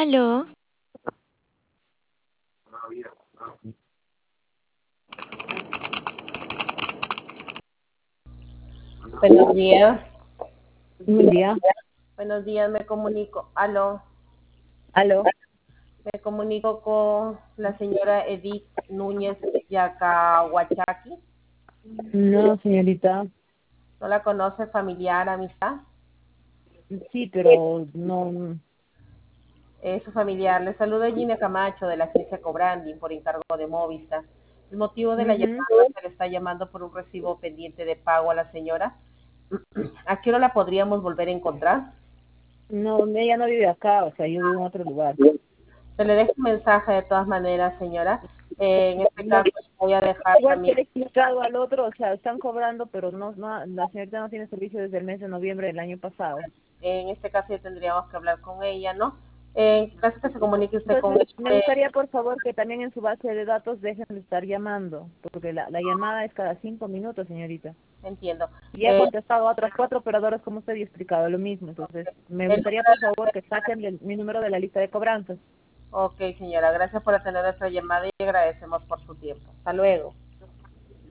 Aló, Buenos días. Buen día. Buenos días, me comunico. Aló, Aló. me comunico con la señora Edith Núñez Yacahuachaki. No, señorita. ¿No la conoce, familiar, amistad? Sí, pero no. Su familiar. Le saluda Gina Camacho de la agencia Cobranding por encargo de Movistar. El motivo de la Ujú. llamada se le está llamando por un recibo pendiente de pago a la señora. ¿A qué hora la podríamos volver a encontrar? No, ella no vive acá, o sea, yo vivo en otro lugar. Se le deja un mensaje de todas maneras, señora. En este No, caso, voy a dejar igual que también. le he explicado al otro, o sea, están cobrando, pero la señorita no tiene servicio desde el mes de noviembre del año pasado. En este caso ya tendríamos que hablar con ella, ¿no? En caso que se comunique usted con Entonces, me este, gustaría, por favor, que también en su base de datos dejen de estar llamando, porque la llamada es cada 5 minutos, señorita. entiendo. Y he contestado a otras 4 operadoras como usted y he explicado lo mismo. Entonces, me El gustaría, por favor, que saquen mi número de la lista de cobranzas. ok, señora, gracias por atender nuestra llamada y agradecemos por su tiempo. Hasta luego.